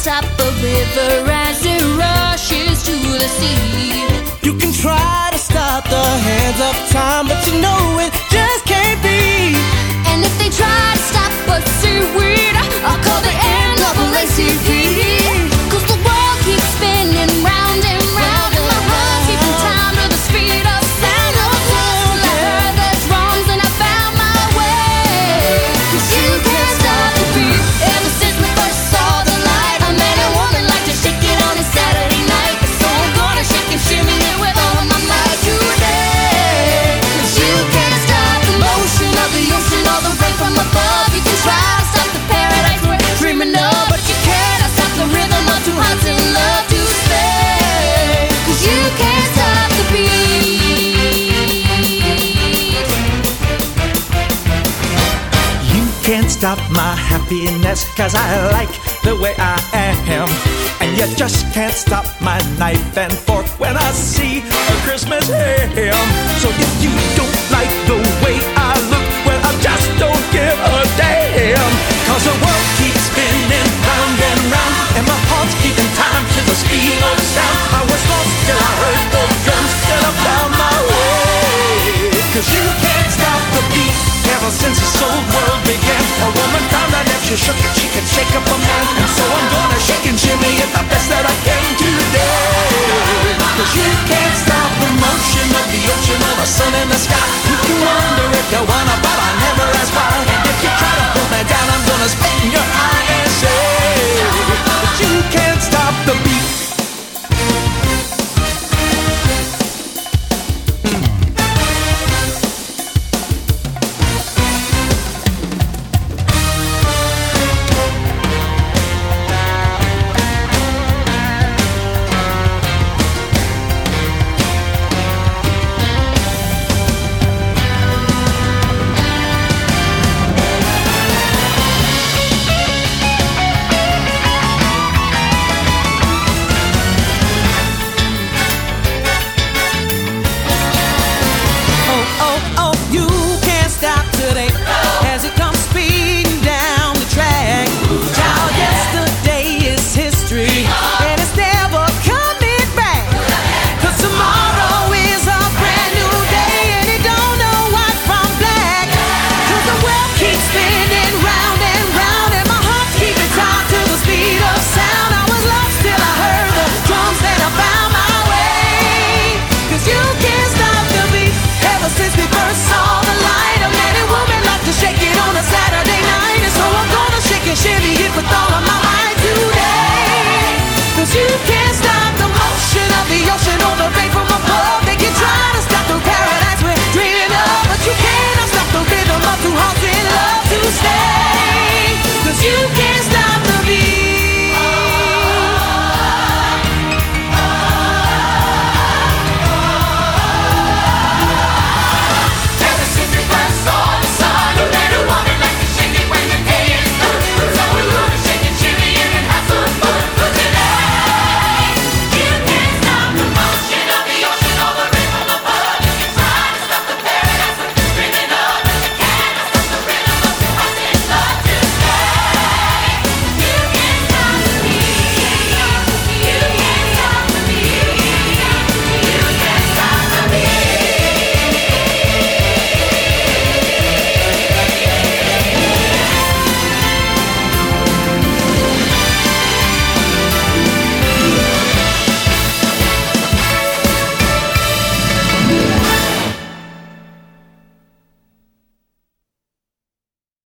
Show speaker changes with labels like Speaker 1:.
Speaker 1: stop the river as it rushes to the sea.
Speaker 2: You can try to stop the hands of time, but you know it just can't be.
Speaker 1: And if they try to stop us, seaweed, I'll call the NAACP. 'Cause the world keeps spinning round and round, and my heart's keeping time to the speed of sound. Till I heard the drums and I found my way. 'Cause you can't stop the beat. Ever since we first saw the light, a man and woman like to shake it on a Saturday night. So I'm gonna shake and shimmy it with all of my might today. 'Cause you can't stop the motion of the ocean or the rain from above. You can try to stop the paradise we're dreaming of, but you cannot stop the rhythm of two hearts in love to stay. 'Cause you can't stop the beat.
Speaker 2: You can't stop my happiness, 'cause I like the way I am. And you just can't stop my knife and fork when I see a Christmas ham.